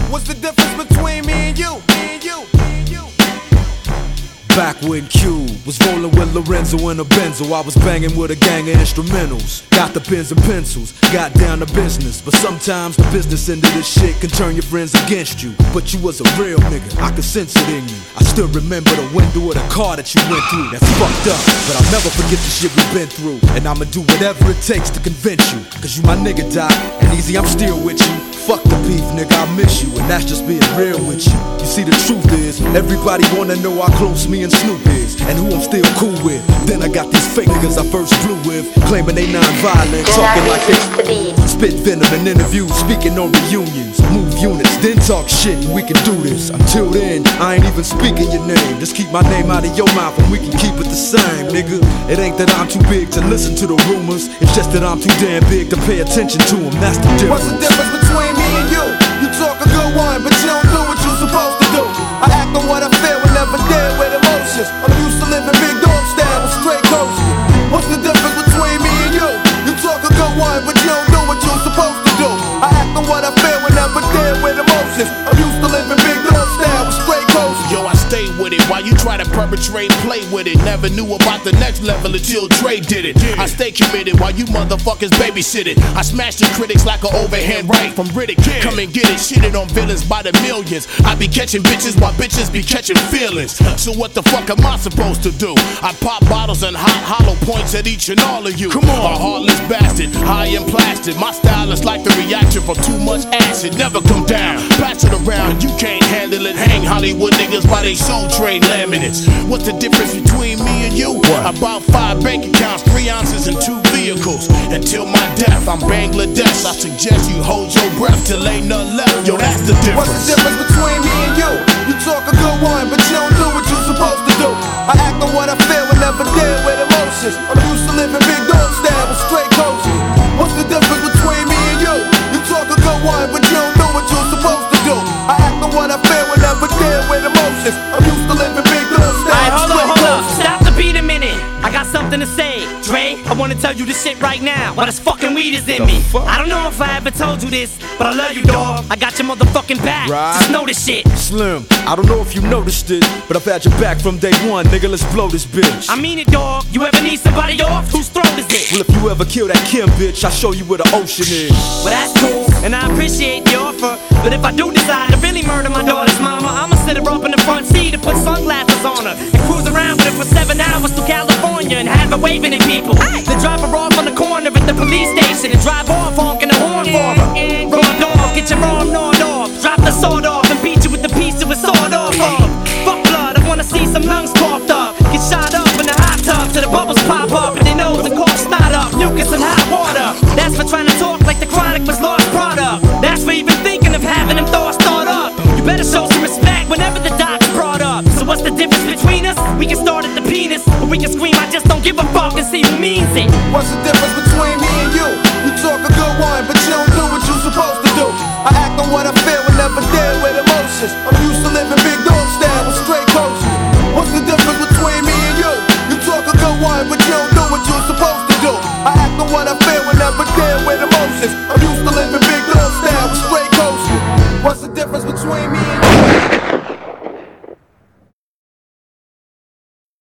What's the difference between me and you? Back when Q was rolling with Lorenzo and a Benzo, I was banging with a gang of instrumentals. Got the pens and pencils, got down to business. But sometimes the business end of this shit can turn your friends against you. But you was a real nigga, I could sense it in you. I still remember the window of the car that you went through. That's fucked up, but I'll never forget the shit we've been through. And I'ma do whatever it takes to convince you. Cause you my nigga, Doc, and easy, I'm still with you. Fuck the beef, nigga, I miss you, and that's just being real with you. You see, the truth is, everybody wanna know how close me and Snoop is, and who I'm still cool with. Then I got these fake niggas I first flew with, claiming they non-violent, talking like they spit venom in interviews, speaking on reunions, move units, then talk shit, and we can do this. Until then, I ain't even speaking your name. Just keep my name out of your mouth, and we can keep it the same, nigga. It ain't that I'm too big to listen to the rumors, it's just that I'm too damn big to pay attention to them. That's the difference. What's the difference between me and you? You talk a good one, but you don't do what you're supposed to do. I act on what I feel and never deal with emotions. I'm used to living big dog style with straight coaches. What's the difference between me and you? You talk a good one, but you don't do what you're supposed to do. I act on what I feel and never deal with emotions. I'm used to living big dog style with straight coaches. Yo, I stay with it while you try to perpetrate and play with it. Never knew about the next level until Dre did it. I stay committed while you motherfuckers babysit it. I smash the critics like an overhand right from Riddick. Come and get it, shitted on villains by the millions. I be catching bitches while bitches be catching feelings. So what the fuck am I supposed to do? I pop bottles and hot hollow points at each and all of you. Come on, a heartless bastard, high and plastic. My style is like the reaction from too much acid. Never come down, pass it around, you can't handle it. Hang Hollywood niggas by they soul trade laminates. What's the difference between me and you? About 5 bank accounts, 3 ounces and 2 vehicles. Until my death, I'm Bangladesh. I suggest you hold your breath till ain't none left. Yo, that's the difference. What's the difference between me and you? You talk a good one, but you don't do what you're supposed to do. I act on what I feel and never deal with emotions. I'm used to living big dog style with straight coaches. What's the difference between me and you? You talk a good one, but you don't do what you're supposed to do. I act on what I feel and never deal with emotions. I'm used to living big dog style. Alright, hold up. Stop the beat a minute. I got something to say. Dre, I wanna tell you this shit right now. Why this fucking weed is in me. I don't know if I ever told you this, but I love you, dog. I got your motherfucking back. Right. Just know this shit. Slim, I don't know if you noticed it, but I've had your back from day one, nigga. Let's blow this bitch. I mean it, dog. You ever need somebody off? Whose throat is it? Well, if you ever kill that Kim bitch, I'll show you where the ocean is. Well, that's cool, and I appreciate the offer. But if I do decide to really murder my daughter's mama, I'ma sit her up in the front seat and put sunglasses on her and cruise around with her for 7 hours through California and have her waving at people. Then drop her off on the corner at the police station and drive off honking the horn for her. Raw dog, get your arm gnawed off. Drop the sword off and beat you with the piece of a sword off of. Fuck blood, I wanna see some lungs coughed up. Get shot up in the hot tub till the bubbles pop up and their nose and cough snot up. Mucus and hot water. That's for trying to talk like the Chronic was lost product. That's for even thinking of having them thoughts thought up. You better show some respect whenever the doc's brought up. So what's the difference between us? We can start at the penis, or we can scream I just don't give a fuck and see who means it. What's the difference between me and you? You talk a good one, but you don't do what you're supposed to do. I act on what I feel and never deal with emotions. I'm used to living big dog style with straight coaches. What's the difference between me and you? You talk a good one, but you don't do what you're supposed to do. I act on what I feel and never deal with emotions. I'm used to living big dog style with straight coaches. What's the difference between me and you?